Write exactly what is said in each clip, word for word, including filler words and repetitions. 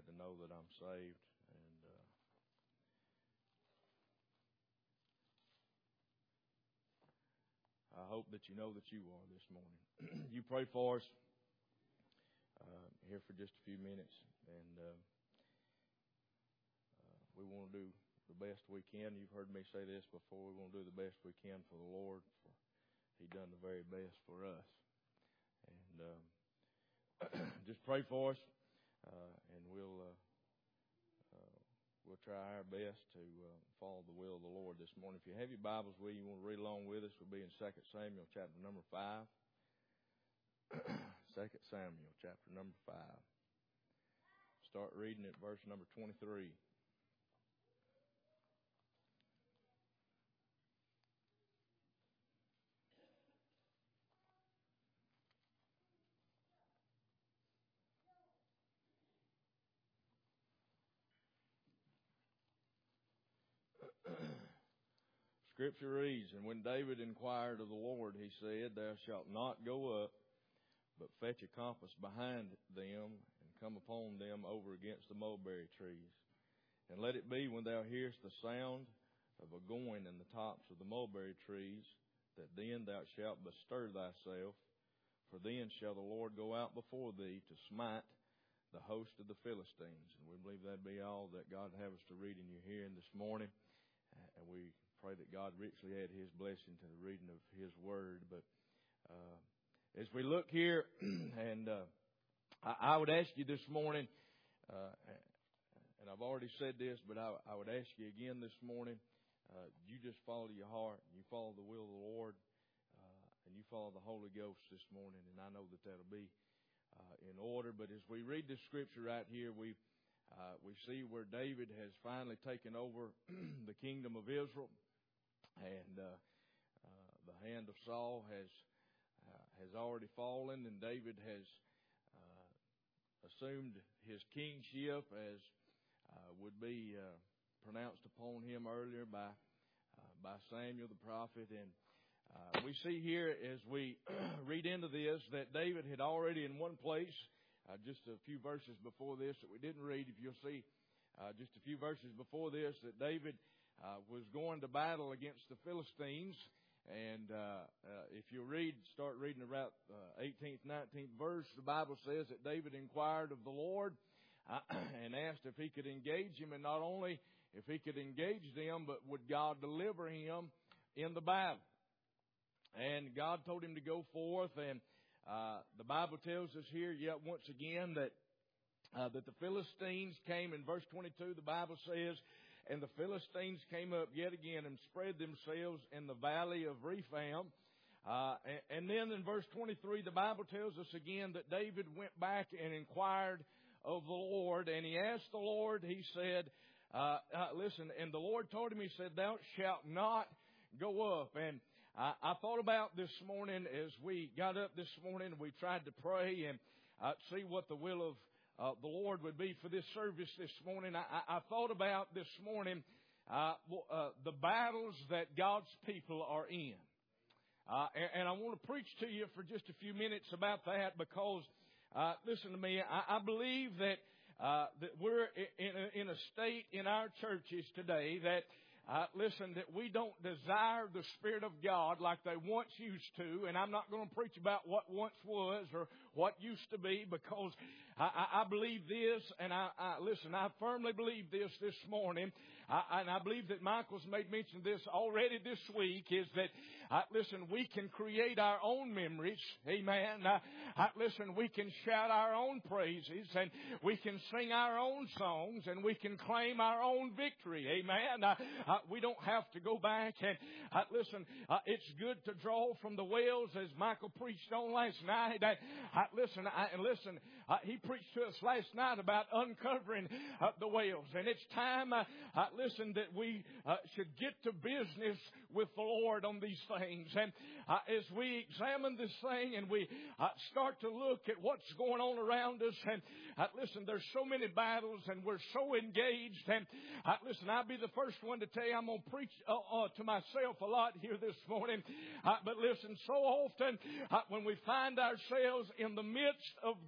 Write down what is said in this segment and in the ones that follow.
to know that I'm saved. And uh, I hope that you know that you are this morning. You pray for us uh, here for just a few minutes. And uh, uh, we want to do the best we can. You've heard me say this before. We want to do the best we can for the Lord. For He done the very best for us. And um, just pray for us. Uh, and we'll uh, uh, we'll try our best to uh, follow the will of the Lord this morning. If you have your Bibles with you, you want to read along with us, we'll be in Second Samuel chapter number five. Second Samuel chapter number five. Start reading at verse number twenty-three. Scripture reads, "And when David inquired of the Lord, he said, Thou shalt not go up, but fetch a compass behind them, and come upon them over against the mulberry trees. And let it be, when thou hearest the sound of a going in the tops of the mulberry trees, that then thou shalt bestir thyself, for then shall the Lord go out before thee to smite the host of the Philistines." And we believe that'd be all that God have us to read in your hearing this morning. And we pray that God richly add His blessing to the reading of His Word. But uh, as we look here, and uh, I, I would ask you this morning, uh, and I've already said this, but I, I would ask you again this morning, uh, you just follow your heart, and you follow the will of the Lord, uh, and you follow the Holy Ghost this morning, and I know that that'll be uh, in order. But as we read this scripture right here, we uh, we see where David has finally taken over the kingdom of Israel. And uh, uh, the hand of Saul has uh, has already fallen, and David has uh, assumed his kingship, as uh, would be uh, pronounced upon him earlier by uh, by Samuel the prophet. And uh, we see here, as we read into this, that David had already in one place, uh, just a few verses before this that we didn't read. If you'll see, uh, just a few verses before this, that David Uh, was going to battle against the Philistines. And uh, uh, if you read, start reading about uh, eighteenth, nineteenth verse, the Bible says that David inquired of the Lord uh, and asked if he could engage him. And not only if he could engage them, but would God deliver him in the battle. And God told him to go forth. And uh, the Bible tells us here yet once again that, uh, that the Philistines came. In verse twenty-two, the Bible says, "And the Philistines came up yet again and spread themselves in the valley of Rephaim." Uh, and, and then in verse twenty-three, the Bible tells us again that David went back and inquired of the Lord. And he asked the Lord, he said, uh, uh, listen, and the Lord told him, He said, "Thou shalt not go up." And I, I thought about this morning as we got up this morning, we tried to pray and uh, see what the will of Uh, the Lord would be for this service this morning. I, I, I thought about this morning uh, uh, the battles that God's people are in. Uh, and, and I want to preach to you for just a few minutes about that, because, uh, listen to me, I, I believe that, uh, that we're in a, in a state in our churches today that Uh, listen, that we don't desire the Spirit of God like they once used to. And I'm not going to preach about what once was or what used to be, because I, I, I believe this, and I, I listen, I firmly believe this this morning. I, and I believe that Michael's made mention of this already this week, is that, uh, listen, we can create our own memories. Amen. Uh, uh, listen, we can shout our own praises, and we can sing our own songs, and we can claim our own victory. Amen. Uh, uh, we don't have to go back and uh, listen. Uh, it's good to draw from the wells, as Michael preached on last night. Uh, uh, listen, I, and listen. Uh, he preached to us last night about uncovering uh, the wells, and it's time. Uh, uh, listen, that we uh, should get to business with the Lord on these things. And uh, as we examine this thing and we uh, start to look at what's going on around us, and uh, listen, there's so many battles, and we're so engaged. And uh, listen, I'll be the first one to tell you, I'm going to preach uh, uh, to myself a lot here this morning. Uh, but listen, so often uh, when we find ourselves in the midst of God's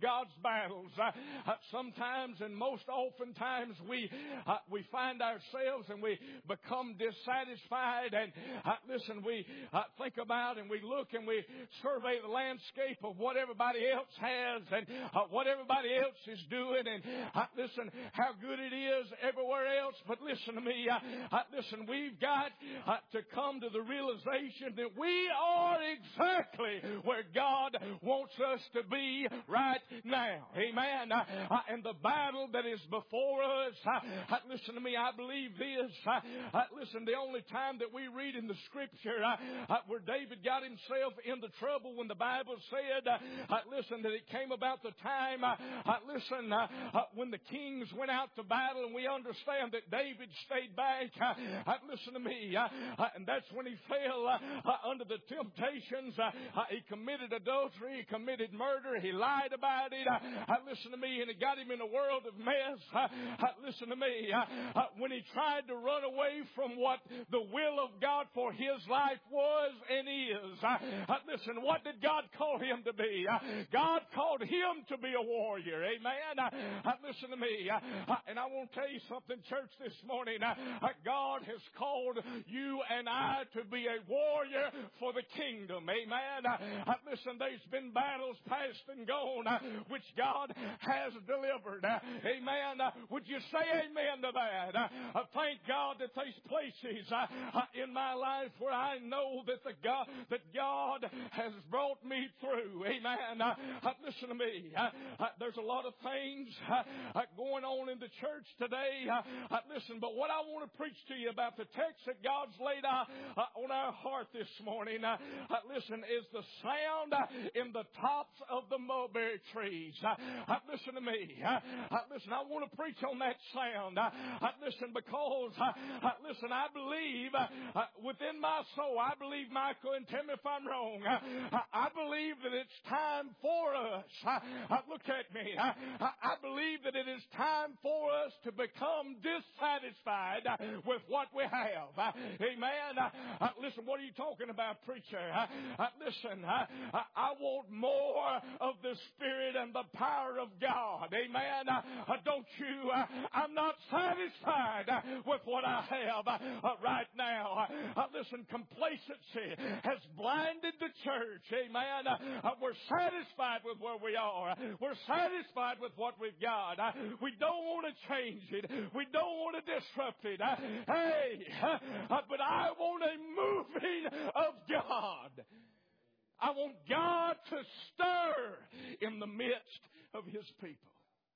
battles. Uh, uh, sometimes and most oftentimes we uh, we find ourselves and we become dissatisfied. And uh, listen, we uh, think about and we look and we survey the landscape of what everybody else has and uh, what everybody else is doing. And uh, listen, how good it is everywhere else. But listen to me. Uh, uh, listen, we've got uh, to come to the realization that we are exactly where God wants us to be right now. Amen. Uh, uh, and the battle that is before us, uh, uh, listen to me, I believe this. Uh, uh, listen, the only time that we read in the Scripture uh, uh, where David got himself into trouble when the Bible said, uh, uh, listen, that it came about the time, uh, uh, listen, uh, uh, when the kings went out to battle, and we understand that David stayed back. Uh, uh, listen to me. Uh, uh, and that's when he fell uh, uh, under the temptations. Uh, uh, he committed adultery. He committed murder. He lied about it. Uh, uh, listen to me. And it got him in a world of mess. Uh, uh, listen to me. Uh, uh, when he tried to run away from what the will of God for his life was and is. Uh, uh, listen, what did God call him to be? Uh, God called him to be a warrior. Amen. Uh, uh, listen to me. Uh, uh, and I want to tell you something, church, this morning. Uh, uh, God has called you and I to be a warrior for the kingdom. Amen. Uh, uh, listen, there's been battles past and gone uh, which God has delivered. Uh, amen. Uh, would you say amen to that? Uh, uh, thank God that there's places uh, uh, in my life where I know that the God that God has brought me through. Amen. Uh, uh, listen to me. Uh, uh, there's a lot of things uh, uh, going on in the church today. Uh, uh, listen, but what I want to preach to you about the text that God's laid uh, uh, on our heart this morning, uh, uh, listen, is the sound uh, in the tops of the mulberry trees. Uh, uh, listen to me. Uh, uh, listen, I want to preach on that sound. Uh, uh, listen, because, uh, uh, listen, I believe uh, uh, within my soul, I believe, Michael, and tell me if I'm wrong, uh, I believe that it's time for us. Uh, uh, look at me. Uh, I believe that it is time for us to become dissatisfied uh, with what we have. Uh, amen. Uh, uh, listen, what are you talking about, preacher? Uh, uh, listen, uh, uh, I want more of the Spirit and the power of God. Amen. Uh, uh, don't you? Uh, I'm not satisfied uh, with what I have uh, uh, right now. Uh, uh, listen, complacency has blinded the church. Amen. Uh, uh, we're satisfied with where we are. We're satisfied with what we've got. Uh, we don't want to change it. We don't want to disrupt it. Uh, hey, uh, but I want a moving of God. I want God to stir in the midst of His people.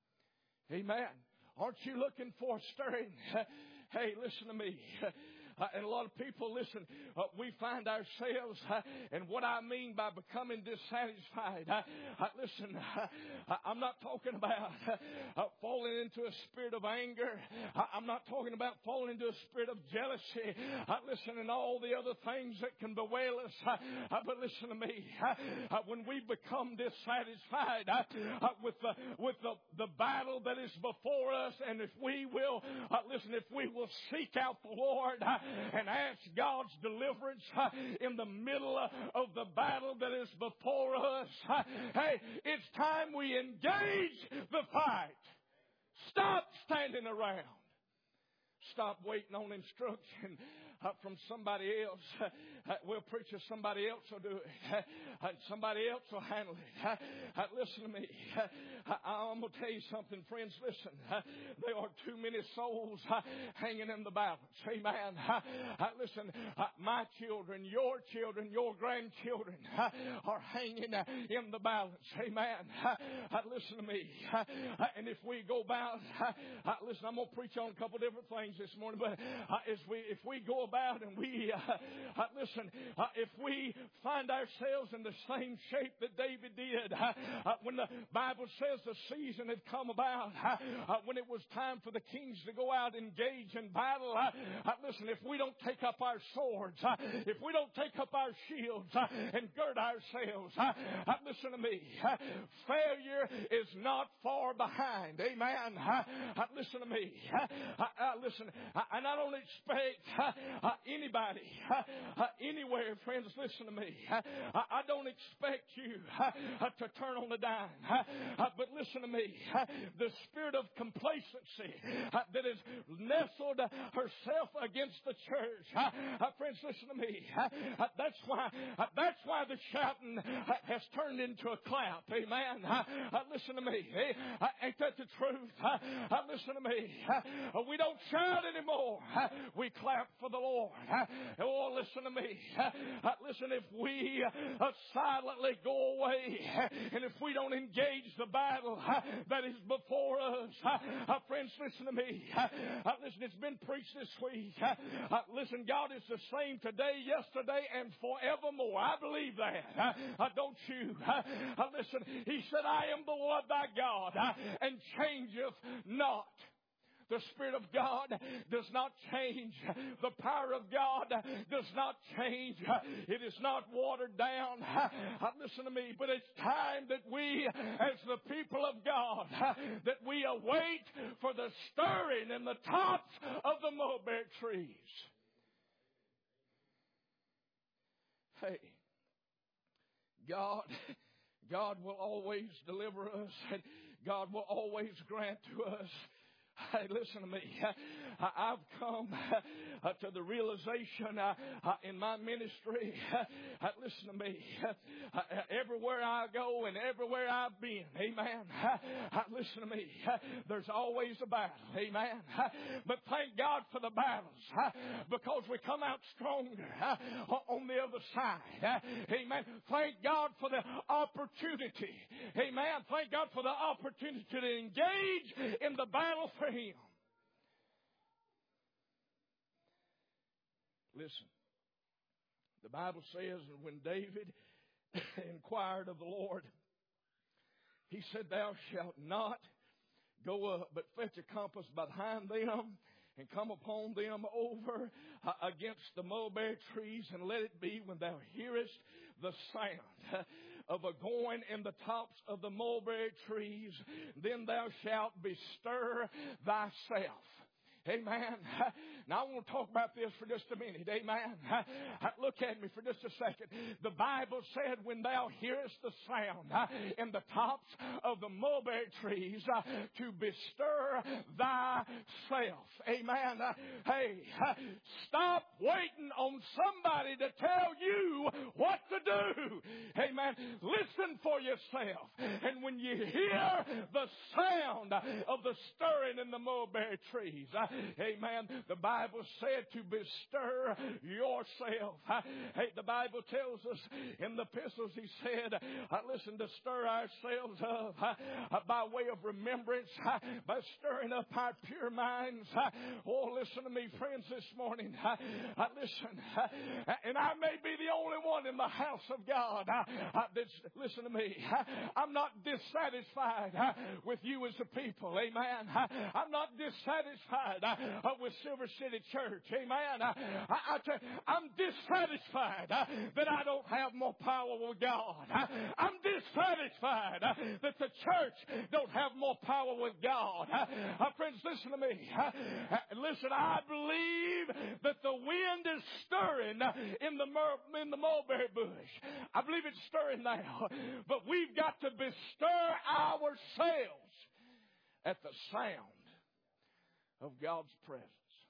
Amen. Aren't you looking for stirring? Hey, listen to me. Uh, and a lot of people, listen, uh, we find ourselves, uh, and what I mean by becoming dissatisfied, uh, uh, listen, uh, I'm not talking about uh, falling into a spirit of anger. Uh, I'm not talking about falling into a spirit of jealousy. Uh, listen, and all the other things that can bewail us. Uh, uh, but listen to me, uh, uh, when we become dissatisfied uh, uh, with, the, with the, the battle that is before us, and if we will, uh, listen, if we will seek out the Lord, uh, and ask God's deliverance uh, in the middle uh, of the battle that is before us. Uh, hey, it's time we engage the fight. Stop standing around. Stop waiting on instruction uh, from somebody else. Uh, well, preacher, somebody else will do it. Uh, somebody else will handle it. Uh, uh, listen to me. Uh, I'm going to tell you something, friends. Listen, uh, there are too many souls uh, hanging in the balance. Amen. Uh, uh, listen, uh, my children, your children, your grandchildren uh, are hanging uh, in the balance. Amen. Uh, uh, listen to me. Uh, uh, and if we go about, uh, uh, listen, I'm going to preach on a couple different things this morning, but uh, as we, if we go about and we, uh, uh, listen, uh, if we find ourselves in the same shape that David did, uh, uh, when the Bible says the season had come about, uh, uh, when it was time for the kings to go out and engage in battle, uh, uh, listen, if we don't take up our swords, uh, if we don't take up our shields uh, and gird ourselves, uh, uh, listen to me, uh, failure is not far behind. Amen. Uh, uh, listen to me. Uh, uh, listen, listen, I, and I don't expect uh, uh, anybody uh, uh, anywhere, friends, listen to me. Uh, I, I don't expect you uh, uh, to turn on the dime. Uh, uh, but listen to me. Uh, the spirit of complacency uh, that has nestled uh, herself against the church. Uh, uh, friends, listen to me. Uh, uh, that's why uh, that's why the shouting uh, has turned into a clap. Amen. Uh, uh, listen to me. Hey, uh, ain't that the truth? Uh, uh, listen to me. Uh, we don't shout anymore. Uh, we clap for the Lord. Uh, oh, listen to me. Uh, uh, listen, if we uh, silently go away uh, and if we don't engage the battle uh, that is before us, uh, uh, friends, listen to me. Uh, uh, listen, it's been preached this week. Uh, uh, listen, God is the same today, yesterday, and forevermore. I believe that. Uh, uh, don't you? Uh, uh, listen, He said, I am the Lord thy God, uh, and changeth not. The Spirit of God does not change. The power of God does not change. It is not watered down. Listen to me, but it's time that we, as the people of God, that we await for the stirring in the tops of the mulberry trees. Hey, God, God will always deliver us, and God will always grant to us. Hey, listen to me. I've come uh, to the realization uh, uh, in my ministry. Uh, listen to me. Uh, everywhere I go and everywhere I've been, amen. Uh, listen to me. Uh, there's always a battle, amen. Uh, but thank God for the battles uh, because we come out stronger uh, on the other side. Uh, amen. Thank God for the opportunity. Amen. Thank God for the opportunity to engage in the battle for Him. Listen, the Bible says that when David inquired of the Lord, he said, Thou shalt not go up, but fetch a compass behind them and come upon them over uh, against the mulberry trees, and let it be when thou hearest the sound of a going in the tops of the mulberry trees, then thou shalt bestir thyself. Amen. Now I want to talk about this for just a minute. Amen. Look at me for just a second. The Bible said, when thou hearest the sound in the tops of the mulberry trees, to bestir thyself. Amen. Hey, stop waiting on somebody to tell you what to do. Amen. Listen for yourself. And when you hear the sound of the stirring in the mulberry trees, amen, the Bible said to bestir yourself. Hey, the Bible tells us in the epistles, he said, listen, to stir ourselves up by way of remembrance, by stirring up our pure minds. Oh, listen to me, friends, this morning. Listen, and I may be the only one in the house of God that's, listen to me, I'm not dissatisfied with you as a people. Amen. I'm not dissatisfied Uh, with Silver City Church. Amen. I, I, I tell you, I'm dissatisfied uh, that I don't have more power with God. I, I'm dissatisfied uh, that the church don't have more power with God. Uh, uh, friends, listen to me. Uh, uh, listen, I believe that the wind is stirring uh, in the mur- in the mulberry bush. I believe it's stirring now. But we've got to bestir ourselves at the sound of God's presence.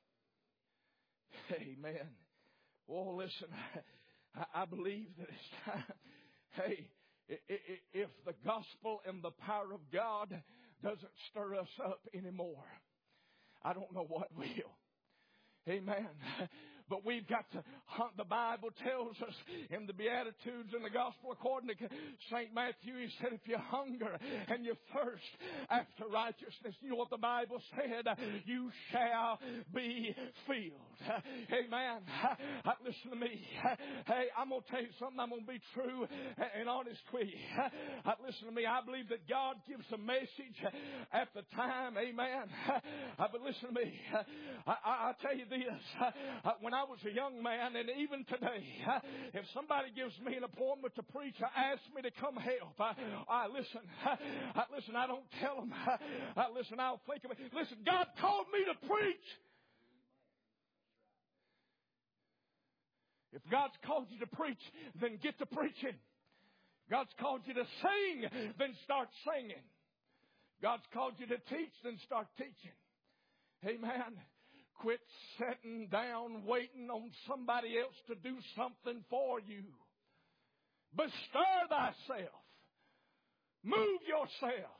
Amen. Oh, listen, I, I believe that it's time. Hey, if the gospel and the power of God doesn't stir us up anymore, I don't know what will. Amen. But we've got to hunt. The Bible tells us in the Beatitudes in the Gospel according to Saint Matthew, he said, if you hunger and you thirst after righteousness, you know what the Bible said? You shall be filled. Amen. Listen to me. Hey, I'm going to tell you something. I'm going to be true and honest with you. Listen to me. I believe that God gives a message at the time. Amen. But listen to me. I, I, I tell you this. When I was a young man, and even today, if somebody gives me an appointment to preach or asks me to come help, I, I listen. I, listen, I don't tell them. I, listen, I'll think of it. Listen, God called me to preach. If God's called you to preach, then get to preaching. God's called you to sing, then start singing. God's called you to teach, then start teaching. Amen. Quit sitting down waiting on somebody else to do something for you. Bestir thyself. Move yourself.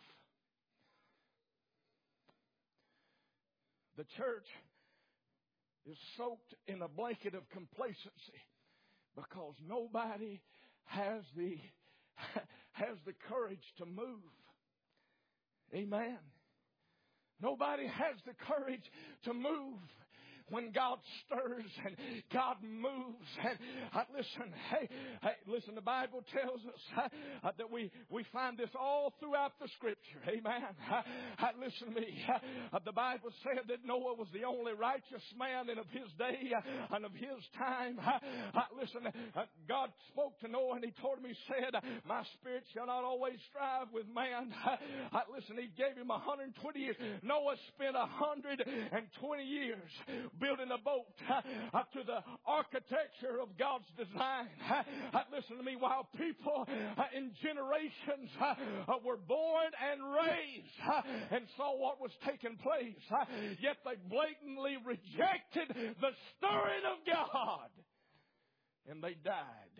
The church is soaked in a blanket of complacency because nobody has the has the courage to move. Amen. Nobody has the courage to move. When God stirs and God moves, and uh, listen, hey, hey, listen. The Bible tells us uh, that we we find this all throughout the Scripture. Amen. Uh, uh, listen to me. Uh, the Bible said that Noah was the only righteous man in of his day uh, and of his time. Uh, uh, listen, uh, God spoke to Noah and He told him. He said, "My spirit shall not always strive with man." Uh, uh, listen, He gave him one hundred twenty years. Noah spent one hundred twenty years building a boat uh, to the architecture of God's design. Uh, listen to me. While people uh, in generations uh, were born and raised uh, and saw what was taking place, uh, yet they blatantly rejected the stirring of God, and they died.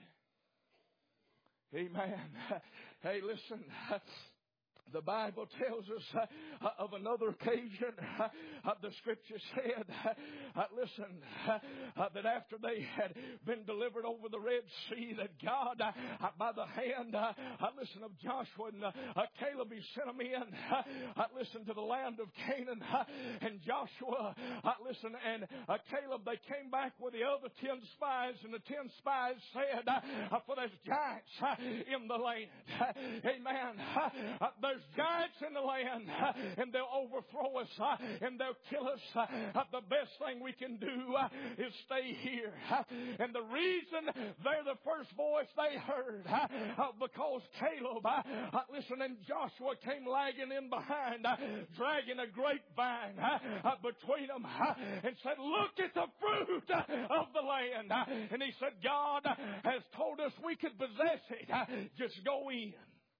Amen. Hey, listen. The Bible tells us uh, of another occasion, uh, uh, the Scripture said, uh, listen, uh, that after they had been delivered over the Red Sea, that God, uh, by the hand, uh, uh, listen, of Joshua and uh, uh, Caleb, He sent them in, uh, uh, listen, to the land of Canaan, uh, and Joshua, uh, listen, and uh, Caleb, they came back with the other ten spies, and the ten spies said, uh, for there's giants uh, in the land. Uh, amen. Uh, there's giants in the land, uh, and they'll overthrow us, uh, and they'll kill us. Uh, the best thing we can do uh, is stay here. Uh, and the reason they're the first voice they heard, uh, uh, because Caleb, uh, uh, listen, and Joshua came lagging in behind, uh, dragging a grapevine uh, uh, between them, uh, and said, "Look at the fruit uh, of the land." Uh, and he said, "God uh, has told us we could possess it. Uh, just go in."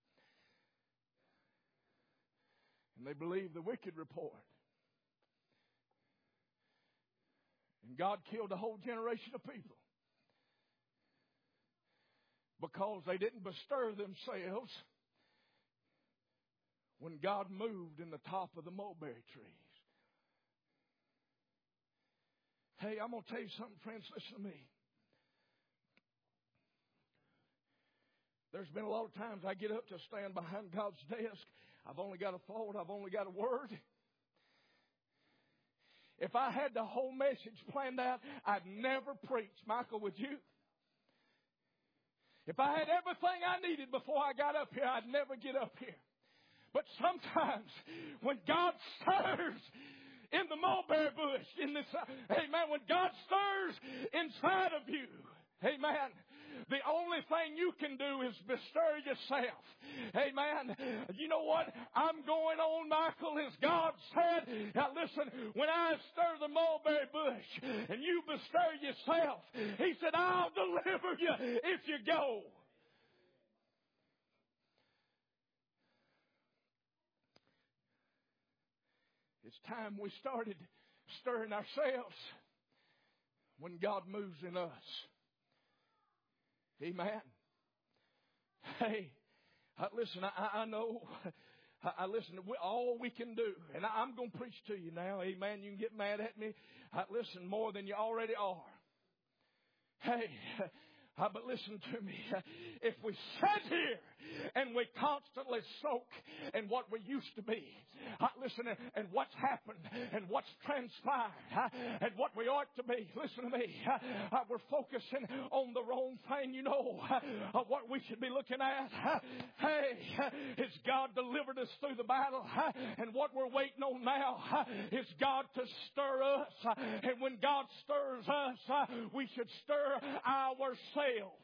And they believed the wicked report. And God killed a whole generation of people because they didn't bestir themselves when God moved in the top of the mulberry trees. Hey, I'm going to tell you something, friends. Listen to me. There's been a lot of times I get up to stand behind God's desk. I've only got a thought. I've only got a word. If I had the whole message planned out, I'd never preach. Michael, would you? If I had everything I needed before I got up here, I'd never get up here. But sometimes when God stirs in the mulberry bush, in this, amen, when God stirs inside of you, amen, the only thing you can do is bestir yourself. Amen. You know what? I'm going on, Michael, as God said. Now listen, when I stir the mulberry bush and you bestir yourself, He said, I'll deliver you if you go. It's time we started stirring ourselves when God moves in us. Amen. Hey, uh, listen, I, I know, I, I listen, we, all we can do, and I, I'm going to preach to you now, amen. You can get mad at me. Uh, listen, more than you already are. Hey, uh, but listen to me. Uh, if we sit here and we constantly soak in what we used to be, uh, listen, and, and what's happened and what's transpired uh, and what we ought to be, listen to me, uh, uh, we're focusing on the wrong thing. You know uh, uh, what we should be looking at? Uh, hey, uh, is God delivered us through the battle, uh, and what we're waiting on now uh, is God to stir us, uh, and when God stirs us, uh, we should stir ourselves.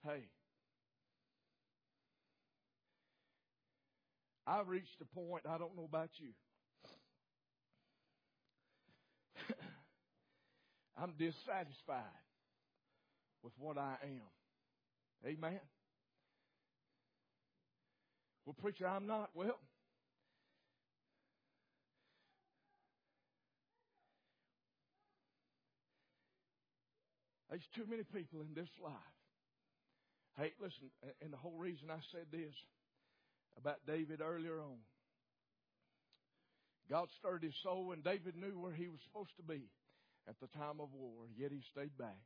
Hey, I've reached a point, I don't know about you. I'm dissatisfied with what I am. Amen. Well, preacher, I'm not. Well, there's too many people in this life. Hey, listen, and the whole reason I said this about David earlier on. God stirred his soul, and David knew where he was supposed to be at the time of war, yet he stayed back.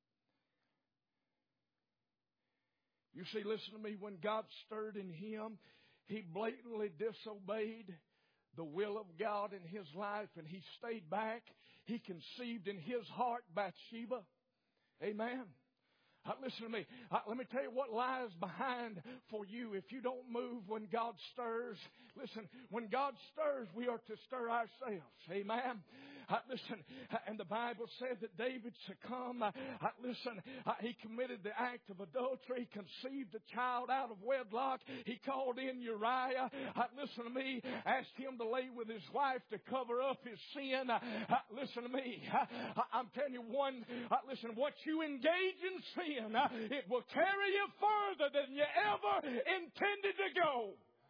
You see, listen to me, when God stirred in him, he blatantly disobeyed the will of God in his life, and he stayed back. He conceived in his heart Bathsheba. Amen. Uh, listen to me. Uh, let me tell you what lies behind for you if you don't move when God stirs. Listen, when God stirs, we are to stir ourselves. Amen. Uh, listen, uh, and the Bible said that David succumbed. Uh, uh, listen, uh, he committed the act of adultery, conceived a child out of wedlock. He called in Uriah. Uh, listen to me, asked him to lay with his wife to cover up his sin. Uh, uh, listen to me. Uh, I'm telling you one, uh, listen, what you engage in sin, uh, it will carry you further than you ever intended to go.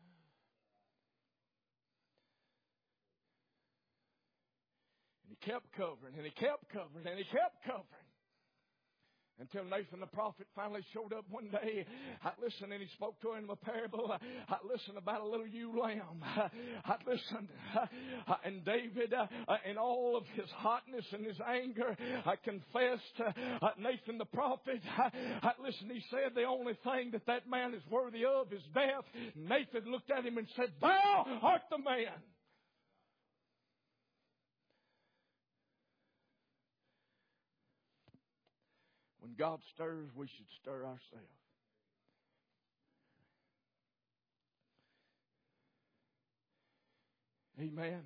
And he kept covering, and he kept covering, and he kept covering. Until Nathan the prophet finally showed up one day. I listened, and he spoke to him in a parable. I listened about a little ewe lamb. I listened. And David, in all of his hotness and his anger, I confessed Nathan the prophet. I listened, he said the only thing that that man is worthy of is death. Nathan looked at him and said, "Thou art the man." When God stirs, we should stir ourselves. Amen.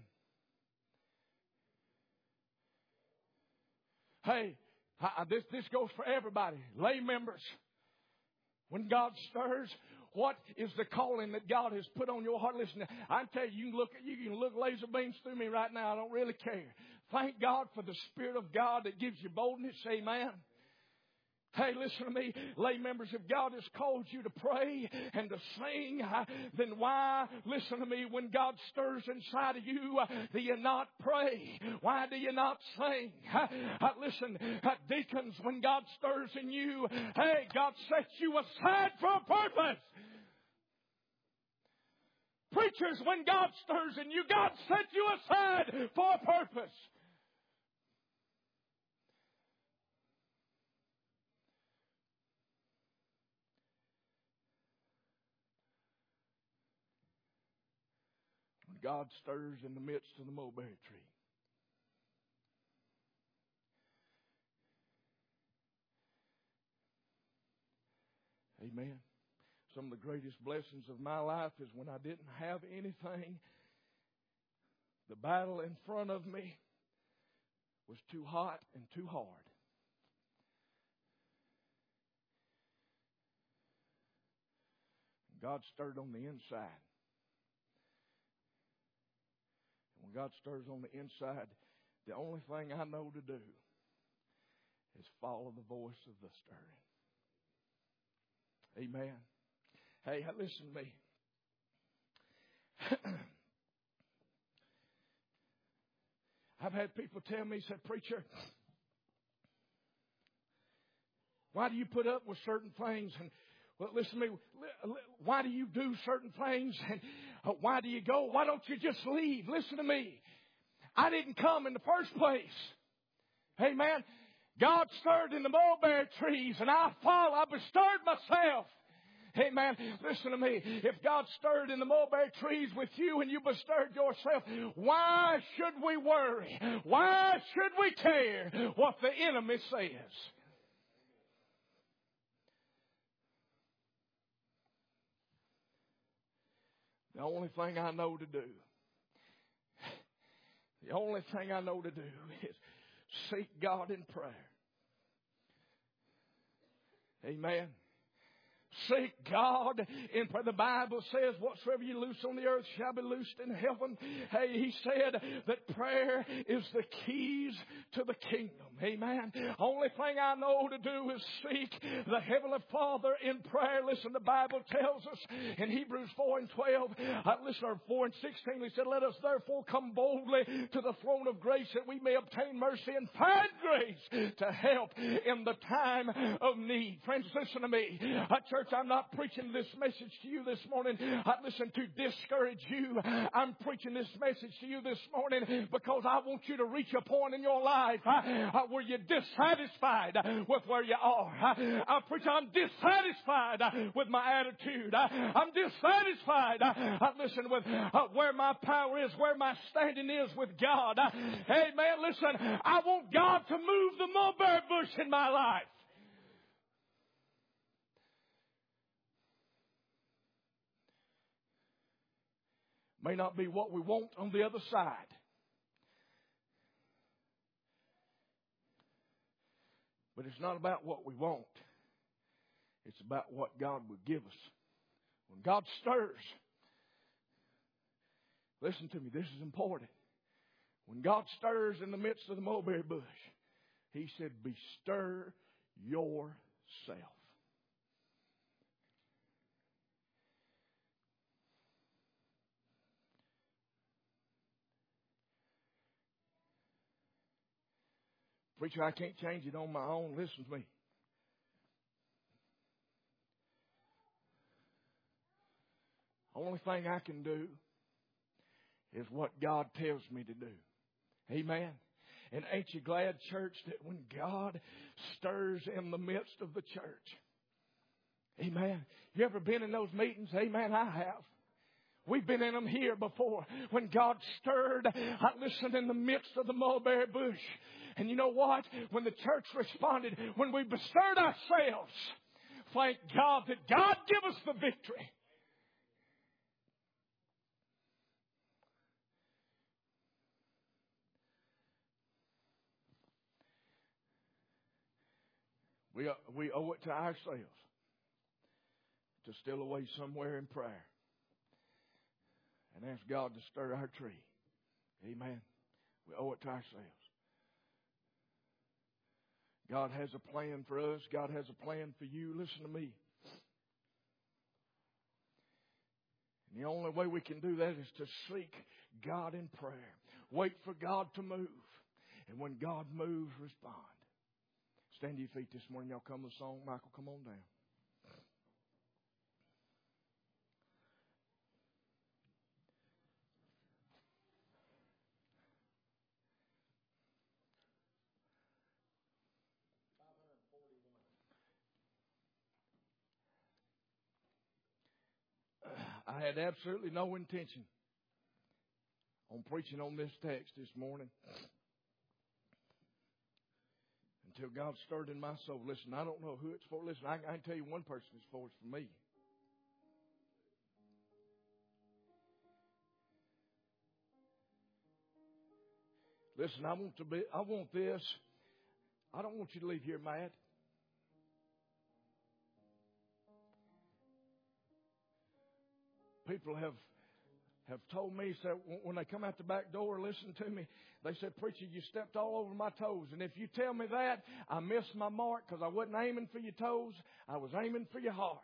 Hey, I, this, this goes for everybody. Lay members. When God stirs, what is the calling that God has put on your heart? Listen, I tell you, you can look, you can look laser beams through me right now. I don't really care. Thank God for the Spirit of God that gives you boldness. Amen. Hey, listen to me, lay members, if God has called you to pray and to sing, then why, listen to me, when God stirs inside of you, do you not pray? Why do you not sing? Listen, deacons, when God stirs in you, hey, God sets you aside for a purpose. Preachers, when God stirs in you, God sets you aside for a purpose. God stirs in the midst of the mulberry tree. Amen. Some of the greatest blessings of my life is when I didn't have anything. The battle in front of me was too hot and too hard. God stirred on the inside. When God stirs on the inside, the only thing I know to do is follow the voice of the stirring. Amen. Hey, listen to me. I've had people tell me, say, "Preacher, why do you put up with certain things?" And well, listen to me. Why do you do certain things? And uh, why do you go? Why don't you just leave? Listen to me. I didn't come in the first place. Amen. God stirred in the mulberry trees, and I followed. I bestirred myself. Amen. Listen to me. If God stirred in the mulberry trees with you and you bestirred yourself, why should we worry? Why should we care what the enemy says? The only thing I know to do, the only thing I know to do is seek God in prayer. Amen. Seek God in prayer. The Bible says, whatsoever you loose on the earth shall be loosed in heaven. Hey, He said that prayer is the keys to the kingdom. Amen. Only thing I know to do is seek the Heavenly Father in prayer. Listen, the Bible tells us in Hebrews four and twelve, uh, listen, or four and sixteen, He said, let us therefore come boldly to the throne of grace that we may obtain mercy and find grace to help in the time of need. Friends, listen to me. Uh, church, I'm not preaching this message to you this morning, uh, listen, to discourage you. I'm preaching this message to you this morning because I want you to reach a point in your life uh, uh, where you're dissatisfied with where you are. I, I preach, I'm dissatisfied with my attitude. I, I'm dissatisfied, I, listen, with uh, where my power is, where my standing is with God. I, hey, man, listen, I want God to move the mulberry bush in my life. May not be what we want on the other side. But it's not about what we want. It's about what God would give us. When God stirs, listen to me, this is important. When God stirs in the midst of the mulberry bush, He said, bestir yourself. Preacher, I can't change it on my own. Listen to me. Only thing I can do is what God tells me to do. Amen. And ain't you glad, church, that when God stirs in the midst of the church? Amen. You ever been in those meetings? Amen, I have. We've been in them here before. When God stirred, I listened in the midst of the mulberry bush. And you know what? When the church responded, when we bestirred ourselves, thank God that God give us the victory. We, we owe it to ourselves to steal away somewhere in prayer and ask God to stir our tree. Amen. We owe it to ourselves. God has a plan for us. God has a plan for you. Listen to me. And the only way we can do that is to seek God in prayer. Wait for God to move. And when God moves, respond. Stand to your feet this morning. Y'all come with a song. Michael, come on down. I had absolutely no intention on preaching on this text this morning until God stirred in my soul. Listen, I don't know who it's for. Listen, I, I can tell you one person it's for. It's for me. Listen, I want to be. I want this. I don't want you to leave here mad. People have have told me, so when they come out the back door, listen to me, they said, preacher, you stepped all over my toes. And if you tell me that, I missed my mark because I wasn't aiming for your toes. I was aiming for your heart.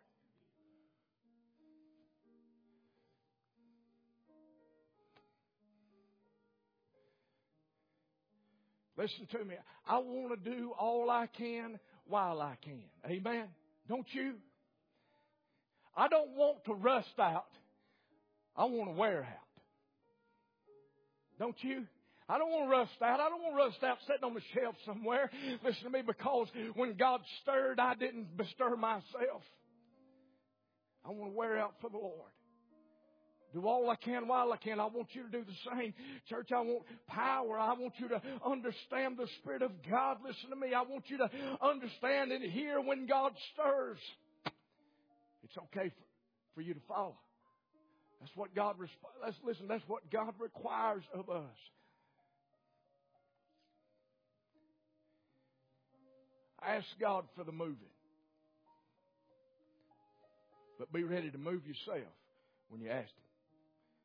Listen to me. I want to do all I can while I can. Amen. Don't you? I don't want to rust out. I want to wear out. Don't you? I don't want to rust out. I don't want to rust out sitting on the shelf somewhere. Listen to me, because when God stirred, I didn't bestir myself. I want to wear out for the Lord. Do all I can while I can. I want you to do the same. Church, I want power. I want you to understand the Spirit of God. Listen to me. I want you to understand and hear when God stirs. It's okay for, for you to follow. That's what God, let's listen, that's what God requires of us. Ask God for the moving. But be ready to move yourself when you ask Him.